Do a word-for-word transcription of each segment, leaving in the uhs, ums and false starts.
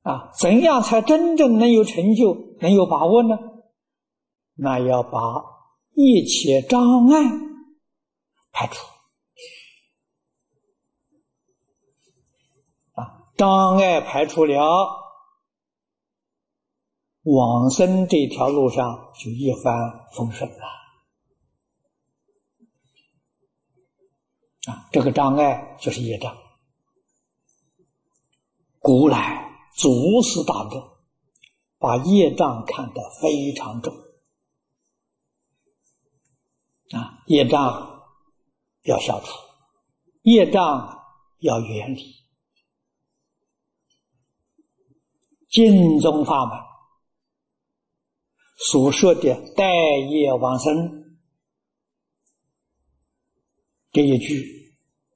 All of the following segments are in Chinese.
啊，怎样才真正能有成就、能有把握呢？那要把一切障碍排除。啊，障碍排除了，往生这条路上就一帆风顺了。啊，这个障碍就是业障。古来祖师大德把业障看得非常重。啊，业障要消除，业障要远离。净宗法门所说的带业往生这一句，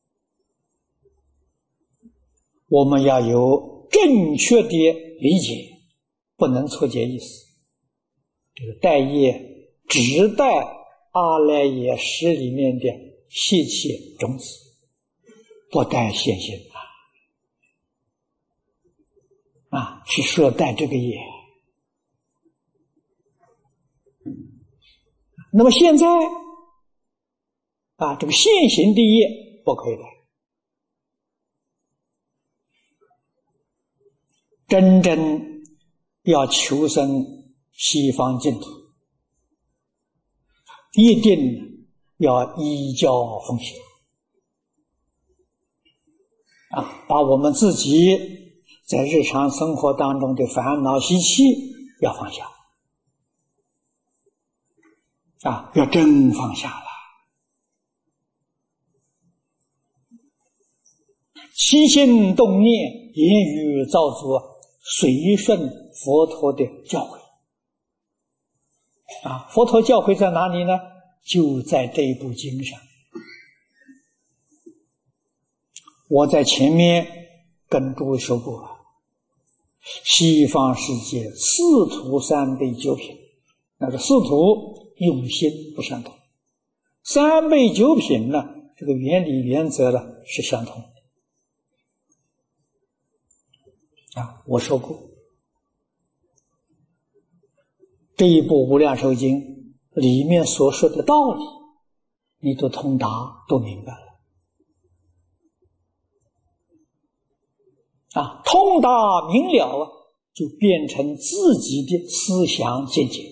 我们要有正确的理解，不能错解意思。这个带业只带阿赖耶识里面的习气种子，不带现行啊！啊，是说带这个业。那么现在啊，这个现行的业不可以带。真正要求生西方净土，一定要依教奉行啊，把我们自己在日常生活当中的烦恼习气要放下啊，要真放下了。起心动念、言语造作，随顺佛陀的教诲啊！佛陀教诲在哪里呢？就在这部经上。我在前面跟诸位说过，西方世界四土三辈九品，那个四土用心不相同，三辈九品呢，这个原理原则呢是相同的。啊，我说过，这一部《无量寿经》里面所说的道理，你都通达，都明白了。啊，通达明了啊，就变成自己的思想见解。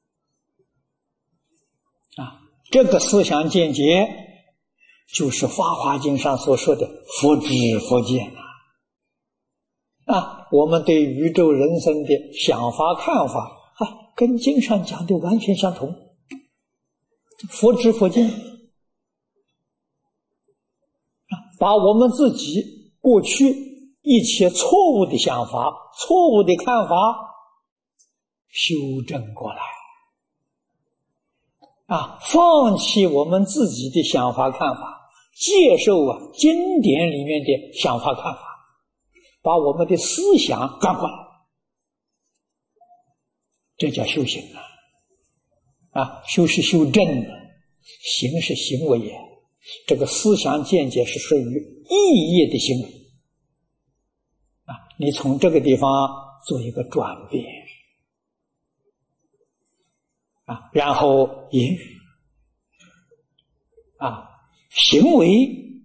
啊，这个思想见解，就是《法华经》上所说的佛知佛见啊。啊，我们对宇宙人生的想法看法啊，跟经上讲的完全相同，佛知佛见啊，把我们自己过去一切错误的想法、错误的看法修正过来啊，放弃我们自己的想法看法，接受啊经典里面的想法看法，把我们的思想转过来，这叫修行啊！啊，修是修正，行是行为也。这个思想见解是属于意业的行为啊！你从这个地方做一个转变啊，然后言语啊，行为